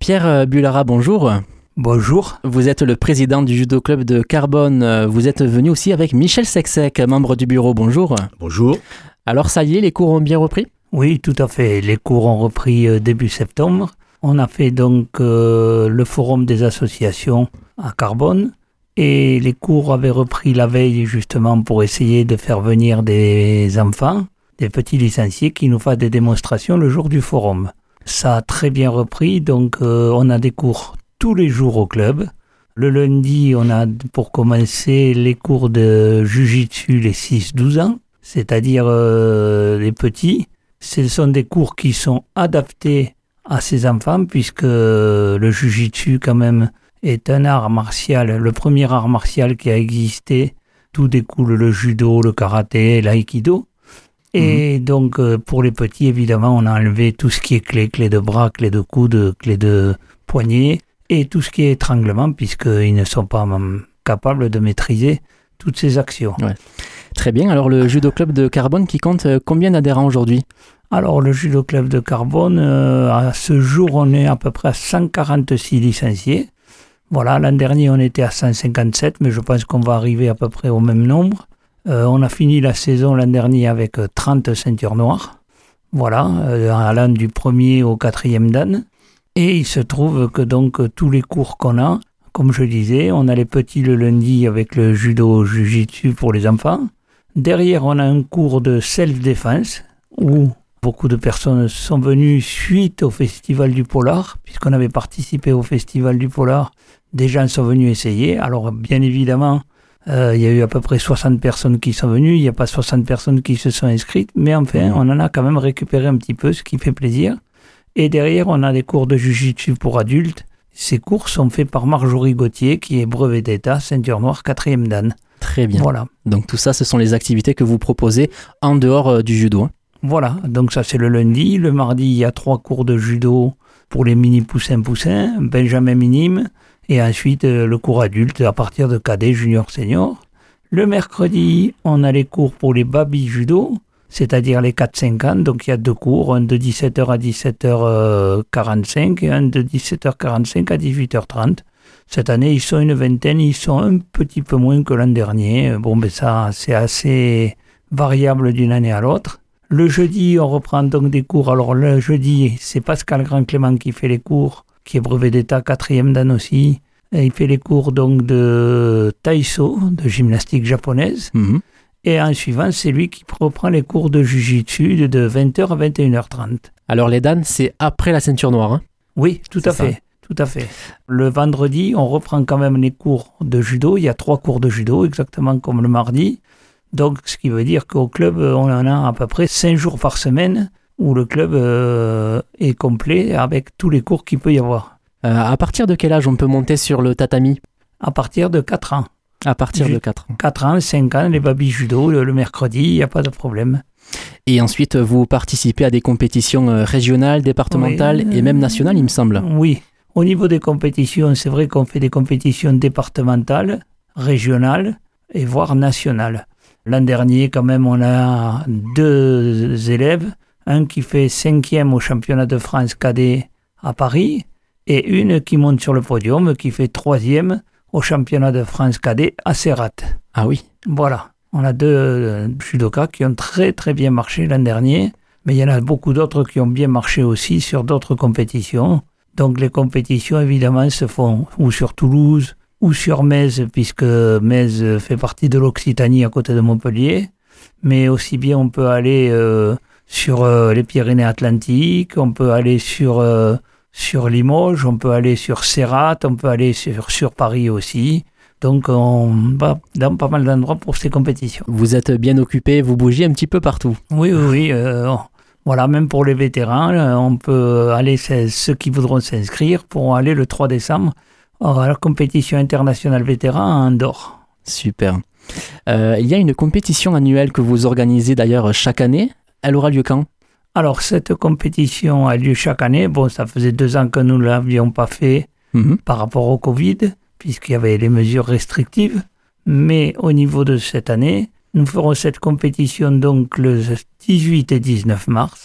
Pierre Bullara, bonjour. Bonjour. Vous êtes le président du judo club de Carbone. Vous êtes venu aussi avec Michel Secsek, membre du bureau. Bonjour. Bonjour. Alors ça y est, les cours ont bien repris ? Oui, tout à fait. Les cours ont repris début septembre. On a fait donc le forum des associations à Carbone et les cours avaient repris la veille justement pour essayer de faire venir des enfants, des petits licenciés qui nous fassent des démonstrations le jour du forum. Ça a très bien repris, donc on a des cours tous les jours au club. Le lundi, on a pour commencer les cours de Jiu-Jitsu les 6-12 ans, c'est-à-dire les petits. Ce sont des cours qui sont adaptés à ces enfants puisque le Jiu-Jitsu quand même est un art martial, le premier art martial qui a existé. Tout découle le judo, le karaté, l'aïkido. Et donc pour les petits, évidemment, on a enlevé tout ce qui est clé de bras, clé de coude, clé de poignet et tout ce qui est étranglement puisqu'ils ne sont pas capables de maîtriser toutes ces actions. Ouais. Très bien. Alors le judo club de Carbone qui compte combien d'adhérents aujourd'hui ? Alors le judo club de Carbone, à ce jour, on est à peu près à 146 licenciés. Voilà, l'an dernier, on était à 157, mais je pense qu'on va arriver à peu près au même nombre. On a fini la saison l'an dernier avec 30 ceintures noires. Voilà, allant du 1er au 4e dan. Et il se trouve que donc tous les cours qu'on a, comme je disais, on a les petits le lundi avec le judo jiu-jitsu pour les enfants. Derrière, on a un cours de self-défense où beaucoup de personnes sont venues suite au Festival du Polar, puisqu'on avait participé au Festival du Polar. Des gens sont venus essayer. Alors, bien évidemment, il y a eu à peu près 60 personnes qui sont venues. Il n'y a pas 60 personnes qui se sont inscrites. Mais enfin, on en a quand même récupéré un petit peu, ce qui fait plaisir. Et derrière, on a des cours de Jiu-Jitsu pour adultes. Ces cours sont faits par Marjorie Gauthier, qui est brevet d'État, ceinture noire, 4e dan. Très bien. Voilà. Donc tout ça, ce sont les activités que vous proposez en dehors du judo. Voilà, donc ça c'est le lundi. Le mardi, il y a 3 cours de judo pour les mini poussins, Benjamin minime, et ensuite le cours adulte à partir de cadet, junior, senior. Le mercredi, on a les cours pour les baby judo, c'est-à-dire les 4-5 ans. Donc il y a 2 cours, un de 17h à 17h45 et un de 17h45 à 18h30. Cette année, ils sont une vingtaine, ils sont un petit peu moins que l'an dernier. Bon, ben ça, c'est assez variable d'une année à l'autre. Le jeudi, on reprend donc des cours. Alors le jeudi, c'est Pascal Grand-Clément qui fait les cours, qui est brevet d'État, 4e dan aussi. Et il fait les cours donc de taïso, de gymnastique japonaise. Et en suivant, c'est lui qui reprend les cours de jiu-jitsu de 20h à 21h30. Alors les dan, c'est après la ceinture noire, hein ? Oui, tout à fait. Tout à fait. Le vendredi, on reprend quand même les cours de judo. Il y a 3 cours de judo, exactement comme le mardi. Donc, ce qui veut dire qu'au club, on en a à peu près 5 jours par semaine où le club est complet avec tous les cours qu'il peut y avoir. À partir de quel âge on peut monter sur le tatami ? À partir de 4 ans. À partir de 4 ans. 4 ans, 5 ans, les baby judo, le mercredi, il n'y a pas de problème. Et ensuite, vous participez à des compétitions régionales, départementales et même nationales, il me semble. Oui. Au niveau des compétitions, c'est vrai qu'on fait des compétitions départementales, régionales et voire nationales. L'an dernier, quand même, on a 2 élèves, un qui fait 5e au championnat de France cadet à Paris et une qui monte sur le podium, qui fait 3e au championnat de France cadet à Serrat. Ah oui. Voilà. On a 2 judokas qui ont très très bien marché l'an dernier, mais il y en a beaucoup d'autres qui ont bien marché aussi sur d'autres compétitions. Donc les compétitions, évidemment, se font ou sur Toulouse ou sur Metz, puisque Metz fait partie de l'Occitanie à côté de Montpellier. Mais aussi bien, on peut aller sur les Pyrénées-Atlantiques, on peut aller sur Limoges, on peut aller sur Serrat, on peut aller sur Paris aussi. Donc on va dans pas mal d'endroits pour ces compétitions. Vous êtes bien occupé, vous bougez un petit peu partout. Oui. Voilà, même pour les vétérans, on peut aller, ceux qui voudront s'inscrire pourront aller le 3 décembre à la compétition internationale vétéran à Andorre. Super. Il y a une compétition annuelle que vous organisez d'ailleurs chaque année. Elle aura lieu quand ? Alors, cette compétition a lieu chaque année. Bon, ça faisait 2 ans que nous ne l'avions pas fait par rapport au Covid, puisqu'il y avait les mesures restrictives. Mais au niveau de cette année, nous ferons cette compétition donc le 18 et 19 mars.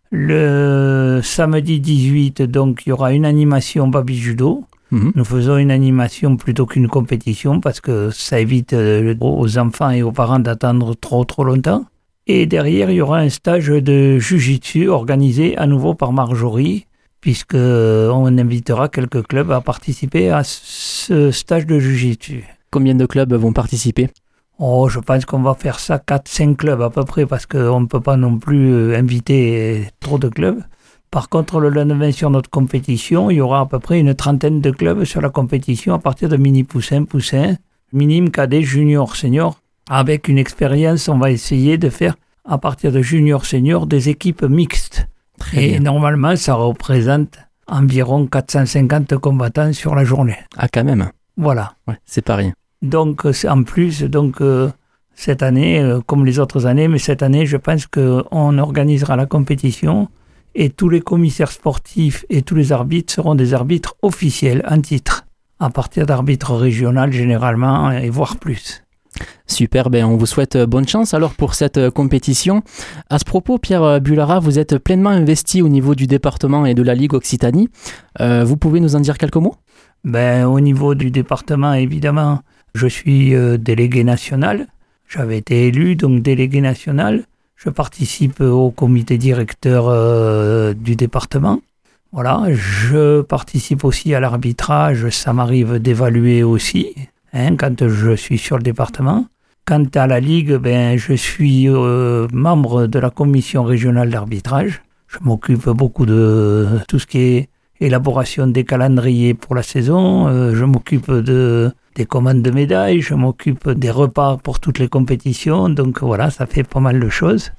Le samedi 18, donc, il y aura une animation Baby Judo. Nous faisons une animation plutôt qu'une compétition parce que ça évite aux enfants et aux parents d'attendre trop longtemps. Et derrière, il y aura un stage de Jiu-Jitsu organisé à nouveau par Marjorie, puisqu'on invitera quelques clubs à participer à ce stage de Jiu-Jitsu. Combien de clubs vont participer ? Je pense qu'on va faire ça 4-5 clubs à peu près, parce qu'on ne peut pas non plus inviter trop de clubs. Par contre, le lendemain sur notre compétition, il y aura à peu près une 30aine de clubs sur la compétition à partir de mini-poussins, minime, cadet, junior, senior. Avec une expérience, on va essayer de faire à partir de junior, senior des équipes mixtes. Très bien. Normalement, ça représente environ 450 combattants sur la journée. Ah, quand même. Voilà. Ouais, c'est pas rien. Donc, en plus, cette année, comme les autres années, mais cette année, je pense qu'on organisera la compétition et tous les commissaires sportifs et tous les arbitres seront des arbitres officiels en titre, à partir d'arbitres régionaux généralement, et voire plus. Super, on vous souhaite bonne chance alors pour cette compétition. À ce propos, Pierre Bullara, vous êtes pleinement investi au niveau du département et de la Ligue Occitanie. Vous pouvez nous en dire quelques mots ? Au niveau du département, évidemment, je suis délégué national. J'avais été élu, donc délégué national. Je participe au comité directeur du département. Voilà, je participe aussi à l'arbitrage. Ça m'arrive d'évaluer aussi, quand je suis sur le département. Quant à la Ligue, je suis membre de la commission régionale d'arbitrage. Je m'occupe beaucoup de tout ce qui est élaboration des calendriers pour la saison. Je m'occupe des commandes de médailles. Je m'occupe des repas pour toutes les compétitions. Donc voilà, ça fait pas mal de choses.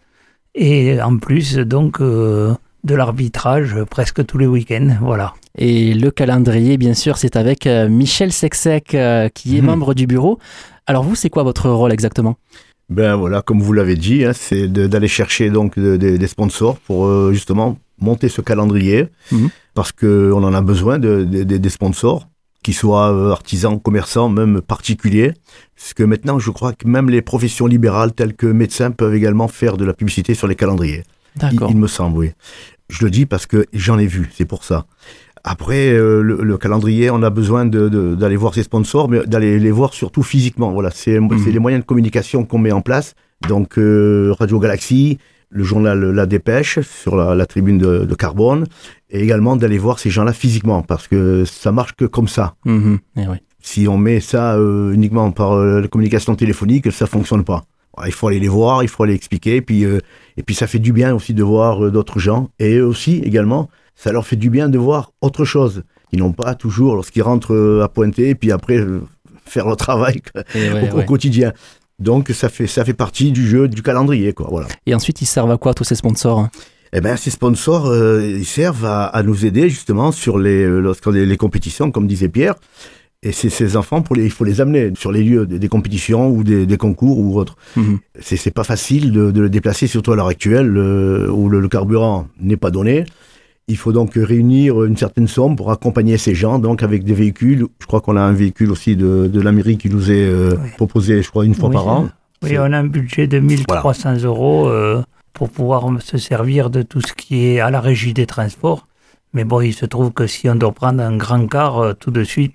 Et en plus, donc, de l'arbitrage presque tous les week-ends. Voilà. Et le calendrier, bien sûr, c'est avec Michel Sexec, qui est membre du bureau. Alors vous, c'est quoi votre rôle exactement ? Voilà, comme vous l'avez dit, c'est d'aller chercher donc des sponsors pour justement monter ce calendrier, parce qu'on en a besoin des sponsors, qu'ils soient artisans, commerçants, même particuliers. Parce que maintenant, je crois que même les professions libérales, telles que médecins, peuvent également faire de la publicité sur les calendriers. D'accord. Il me semble, oui. Je le dis parce que j'en ai vu, c'est pour ça. Après, le calendrier, on a besoin d'aller voir ses sponsors, mais d'aller les voir surtout physiquement. Voilà, c'est les moyens de communication qu'on met en place. Donc, Radio Galaxie, le journal La Dépêche, sur la tribune de Carbone, et également d'aller voir ces gens-là physiquement, parce que ça marche que comme ça. Eh oui. Si on met ça uniquement par la communication téléphonique, ça fonctionne pas. Il faut aller les voir, il faut aller expliquer, et puis ça fait du bien aussi de voir d'autres gens, et eux aussi également, ça leur fait du bien de voir autre chose. Ils n'ont pas toujours, lorsqu'ils rentrent à pointer, et puis après faire leur travail au quotidien. Donc ça fait partie du jeu, du calendrier, quoi. Voilà. Et ensuite, ils servent à quoi tous ces sponsors ? Ces sponsors, ils servent à nous aider justement sur les compétitions, comme disait Pierre. Et ces enfants, il faut les amener sur les lieux des compétitions ou des concours ou autres. C'est pas facile de le déplacer, surtout à l'heure actuelle où le carburant n'est pas donné. Il faut donc réunir une certaine somme pour accompagner ces gens, donc avec des véhicules. Je crois qu'on a un véhicule aussi de la mairie qui nous est proposé, je crois, une fois par an. Oui, on a un budget de 1 300 € pour pouvoir se servir de tout ce qui est à la régie des transports. Mais bon, il se trouve que si on doit prendre un grand car, tout de suite,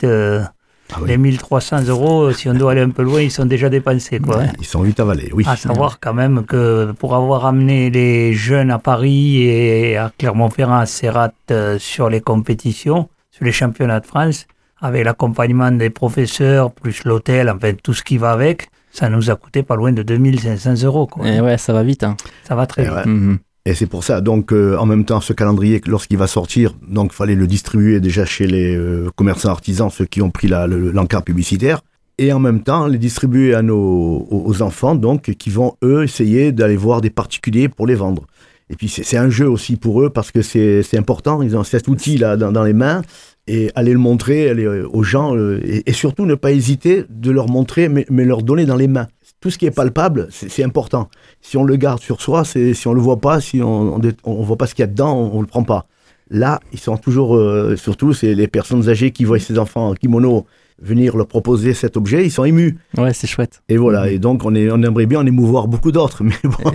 les 1 300 €, si on doit aller un peu loin, ils sont déjà dépensés, quoi. Ils sont vite avalés, oui. À savoir quand même que pour avoir amené les jeunes à Paris et à Clermont-Ferrand, à Serrat, sur les compétitions, sur les championnats de France, avec l'accompagnement des professeurs, plus l'hôtel, enfin tout ce qui va avec, ça nous a coûté pas loin de 2 500 €, quoi. Et ouais, ça va vite. Ça va très vite. Ouais. Et c'est pour ça, donc, en même temps, ce calendrier, lorsqu'il va sortir, donc, il fallait le distribuer déjà chez les commerçants artisans, ceux qui ont pris l'encart publicitaire, et en même temps, les distribuer aux enfants, donc, qui vont, eux, essayer d'aller voir des particuliers pour les vendre. Et puis, c'est un jeu aussi pour eux, parce que c'est important, ils ont cet outil-là dans les mains, et aller le montrer aux gens, et surtout ne pas hésiter de leur montrer, mais leur donner dans les mains. Tout ce qui est palpable, c'est important. Si on le garde sur soi, si on le voit pas, si on voit pas ce qu'il y a dedans, on le prend pas. Là, ils sont toujours, surtout, c'est les personnes âgées qui voient ces enfants en kimono venir leur proposer cet objet, ils sont émus. Ouais, c'est chouette. Et voilà, et donc on aimerait bien en émouvoir beaucoup d'autres, mais bon,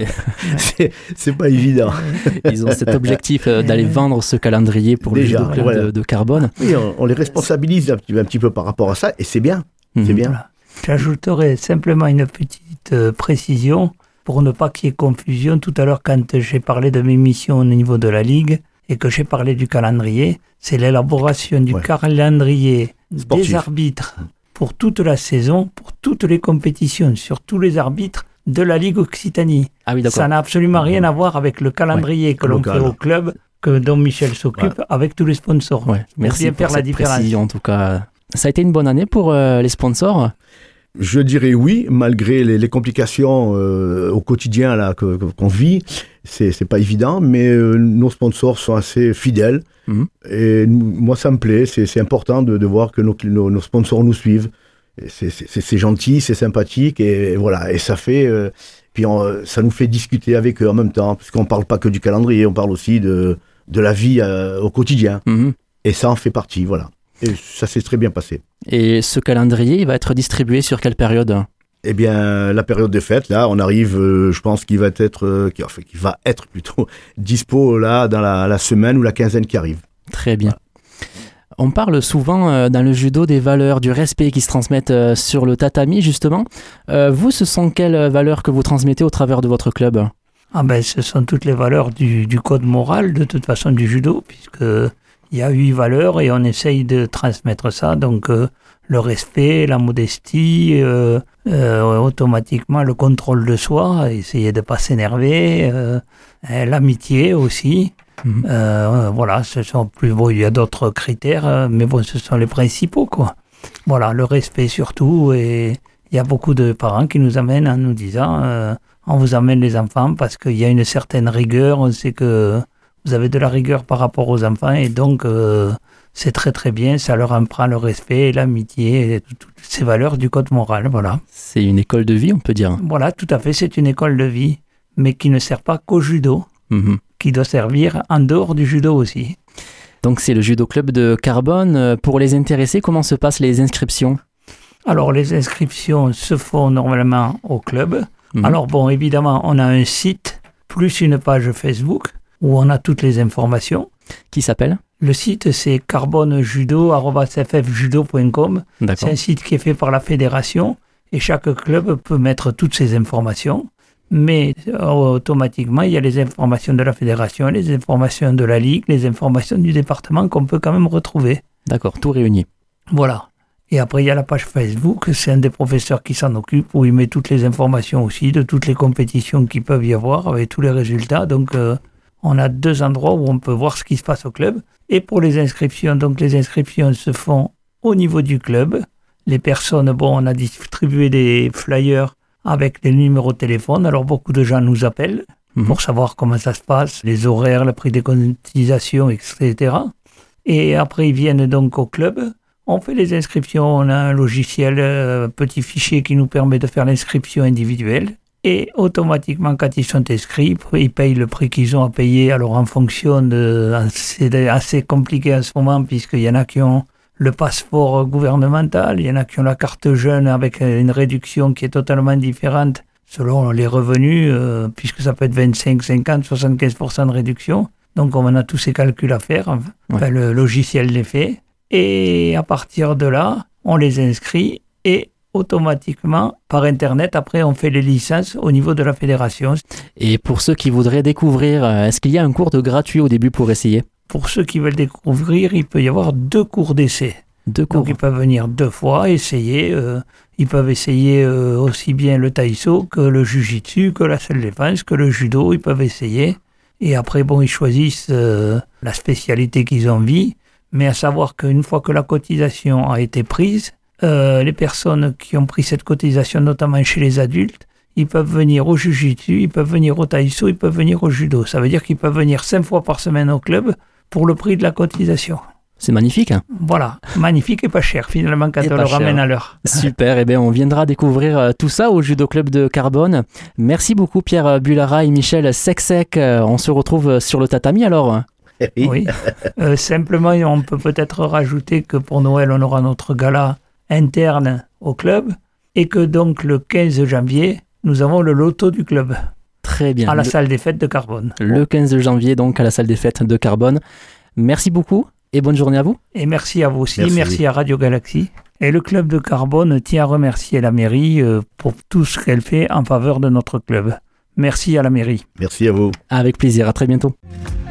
c'est pas évident. Ils ont cet objectif d'aller vendre ce calendrier pour le judo club de Carbone. Oui, on les responsabilise un petit peu par rapport à ça, et c'est bien. C'est bien. Voilà. J'ajouterai simplement une petite précision pour ne pas qu'il y ait confusion. Tout à l'heure, quand j'ai parlé de mes missions au niveau de la Ligue et que j'ai parlé du calendrier, c'est l'élaboration du calendrier sportif des arbitres pour toute la saison, pour toutes les compétitions, sur tous les arbitres de la Ligue Occitanie. Ah oui, d'accord. Ça n'a absolument rien à voir avec le calendrier que l'on fait au club, dont Michel s'occupe, avec tous les sponsors. Ouais. Merci pour cette précision, en tout cas. Ça a été une bonne année pour les sponsors ? Je dirais oui, malgré les complications au quotidien là, qu'on vit. C'est pas évident, mais nos sponsors sont assez fidèles. Et moi, ça me plaît. C'est important de voir que nos sponsors nous suivent. C'est gentil, c'est sympathique. Et voilà, et ça fait... puis ça nous fait discuter avec eux en même temps, parce qu'on ne parle pas que du calendrier, on parle aussi de la vie au quotidien. Et ça en fait partie, voilà. Et ça s'est très bien passé. Et ce calendrier, il va être distribué sur quelle période ? Eh bien, la période des fêtes, là, on arrive, je pense qu'il va être plutôt dispo là, dans la semaine ou la quinzaine qui arrive. Très bien. Voilà. On parle souvent dans le judo des valeurs, du respect qui se transmettent sur le tatami, justement. Vous, ce sont quelles valeurs que vous transmettez au travers de votre club ? Ce sont toutes les valeurs du code moral, de toute façon, du judo, puisque... Il y a 8 valeurs et on essaye de transmettre ça, donc le respect, la modestie, automatiquement le contrôle de soi, essayer de ne pas s'énerver, l'amitié aussi. Voilà, ce sont plus beaux, il y a d'autres critères, mais bon, ce sont les principaux, quoi. Voilà, le respect surtout, et il y a beaucoup de parents qui nous amènent en nous disant on vous amène les enfants parce qu'il y a une certaine rigueur, on sait que vous avez de la rigueur par rapport aux enfants et donc c'est très très bien, ça leur apprend le respect, l'amitié, et toutes ces valeurs du code moral, voilà. C'est une école de vie, on peut dire. Voilà, tout à fait, c'est une école de vie, mais qui ne sert pas qu'au judo, qui doit servir en dehors du judo aussi. Donc c'est le judo club de Carbone. Pour les intéressés, comment se passent les inscriptions ? Alors les inscriptions se font normalement au club. Alors bon, évidemment, on a un site, plus une page Facebook, où on a toutes les informations. Qui s'appelle ? Le site, c'est carbonejudo@ffjudo.com. C'est un site qui est fait par la fédération et chaque club peut mettre toutes ses informations. Mais automatiquement, il y a les informations de la fédération, les informations de la ligue, les informations du département qu'on peut quand même retrouver. D'accord, tout réuni. Voilà. Et après, il y a la page Facebook, c'est un des professeurs qui s'en occupe, où il met toutes les informations aussi de toutes les compétitions qu'il peut y avoir avec tous les résultats. Donc... on a 2 endroits où on peut voir ce qui se passe au club. Et pour les inscriptions, donc les inscriptions se font au niveau du club. Les personnes, on a distribué des flyers avec les numéros de téléphone. Alors beaucoup de gens nous appellent pour savoir comment ça se passe, les horaires, le prix des cotisations, etc. Et après, ils viennent donc au club. On fait les inscriptions. On a un logiciel, petit fichier qui nous permet de faire l'inscription individuelle. Et automatiquement, quand ils sont inscrits, ils payent le prix qu'ils ont à payer. Alors, en fonction de... C'est assez compliqué en ce moment, puisqu'il y en a qui ont le passeport gouvernemental, il y en a qui ont la carte jeune avec une réduction qui est totalement différente selon les revenus, puisque ça peut être 25, 50, 75% de réduction. Donc, on a tous ces calculs à faire. Le logiciel les fait. Et à partir de là, on les inscrit et... automatiquement, par Internet, après on fait les licences au niveau de la fédération. Et pour ceux qui voudraient découvrir, est-ce qu'il y a un cours de gratuit au début pour essayer ? Pour ceux qui veulent découvrir, il peut y avoir 2 cours d'essai. 2 cours. Donc ils peuvent venir 2 fois, essayer. Ils peuvent essayer aussi bien le taïso que le jujitsu, que la self-défense, que le judo, ils peuvent essayer. Et après, ils choisissent la spécialité qu'ils ont envie. Mais à savoir qu'une fois que la cotisation a été prise, les personnes qui ont pris cette cotisation, notamment chez les adultes, ils peuvent venir au jujitsu, ils peuvent venir au taïso, ils peuvent venir au judo. Ça veut dire qu'ils peuvent venir 5 fois par semaine au club pour le prix de la cotisation. C'est magnifique. Hein ? Voilà, magnifique et pas cher finalement quand on le ramène à l'heure. Super, et bien on viendra découvrir tout ça au judo club de Carbone. Merci beaucoup Pierre Bullara et Michel Secsek. On se retrouve sur le tatami alors. Oui, simplement on peut peut-être rajouter que pour Noël on aura notre gala interne au club et que donc le 15 janvier, nous avons le loto du club. Très bien. À la salle des fêtes de Carbone. Le 15 janvier, donc, à la salle des fêtes de Carbone. Merci beaucoup et bonne journée à vous. Et merci à vous aussi, Merci. à Radio Galaxie. Et le club de Carbone tient à remercier la mairie pour tout ce qu'elle fait en faveur de notre club. Merci à la mairie. Merci à vous. Avec plaisir, à très bientôt.